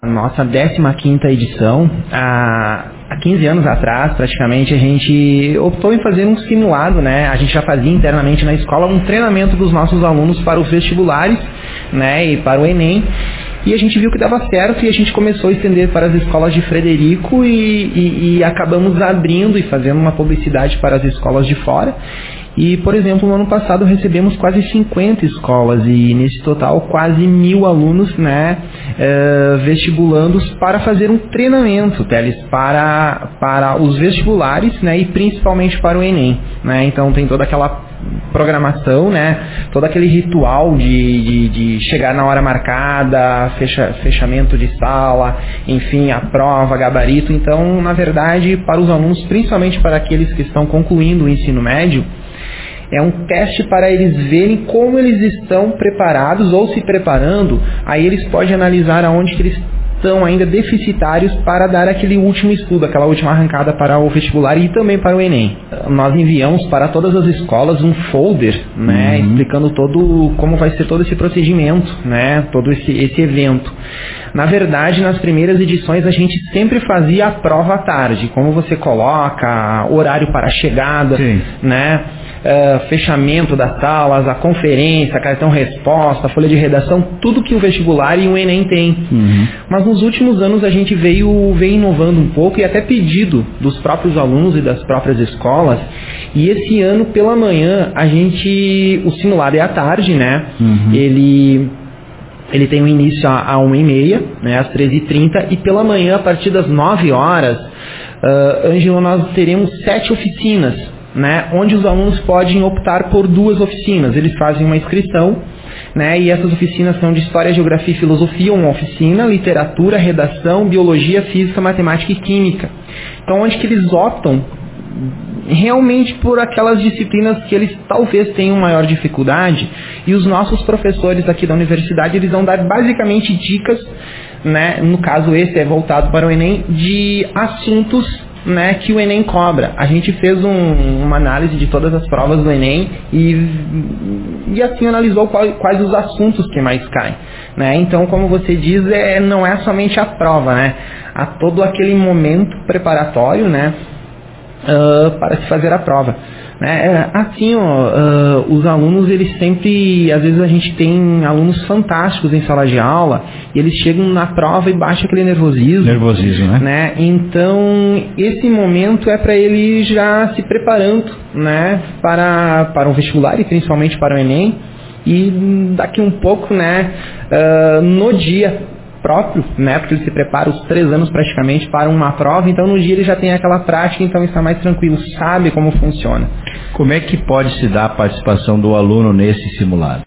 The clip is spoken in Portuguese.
Nossa 15ª edição, há 15 anos atrás, praticamente, a gente optou em fazer um simulado, né? A gente já fazia internamente na escola um treinamento dos nossos alunos para os vestibulares, né? E para o Enem. E a gente viu que dava certo e a gente começou a estender para as escolas de Frederico e acabamos abrindo e fazendo uma publicidade para as escolas de fora. E, por exemplo, no ano passado recebemos quase 50 escolas e nesse total quase 1.000 alunos, né, vestibulandos para fazer um treinamento, Teles, para os vestibulares, né, e principalmente para o Enem, né. Então tem toda aquela programação, né, todo aquele ritual de chegar na hora marcada, fechamento de sala, enfim, a prova, gabarito. Então, na verdade, para os alunos, principalmente para aqueles que estão concluindo o ensino médio, é um teste para eles verem como eles estão preparados ou se preparando. Aí eles podem analisar aonde que eles estão ainda deficitários para dar aquele último estudo, aquela última arrancada para o vestibular e também para o Enem. Nós enviamos para todas as escolas um folder, né, explicando como vai ser todo esse procedimento, né, todo esse evento. Na verdade, nas primeiras edições a gente sempre fazia a prova à tarde, como você coloca, horário para a chegada, né, fechamento das salas, a conferência, cartão-resposta, folha de redação, tudo que o vestibular e o Enem tem. Mas nos últimos anos a gente veio inovando um pouco e até pedido dos próprios alunos e das próprias escolas. E esse ano, pela manhã, o simulado é à tarde, né? Ele tem um início a 1h30, né, às 13h30, e pela manhã, a partir das 9 horas, Ângelo, nós teremos 7 oficinas, né, onde os alunos podem optar por 2 oficinas. Eles fazem uma inscrição, né, e essas oficinas são de História, Geografia e Filosofia, uma oficina, Literatura, Redação, Biologia, Física, Matemática e Química. Então, onde que eles optam realmente por aquelas disciplinas que eles talvez tenham maior dificuldade, e os nossos professores aqui da universidade, eles vão dar basicamente dicas, né, no caso esse é voltado para o Enem, de assuntos, né, que o Enem cobra. A gente fez uma análise de todas as provas do Enem e assim analisou quais os assuntos que mais caem, né? Então, como você diz, não é somente a prova, né? Há todo aquele momento preparatório, né, para se fazer a prova, né? Assim, os alunos, eles sempre, às vezes a gente tem alunos fantásticos em sala de aula e eles chegam na prova e baixa aquele nervosismo, né? Então, esse momento é para ele já se preparando, né, para o vestibular e principalmente para o Enem, e daqui um pouco, né, no dia próprio, né, porque ele se prepara os 3 anos praticamente para uma prova, então no dia ele já tem aquela prática, então está mais tranquilo, sabe como funciona. Como é que pode se dar a participação do aluno nesse simulado?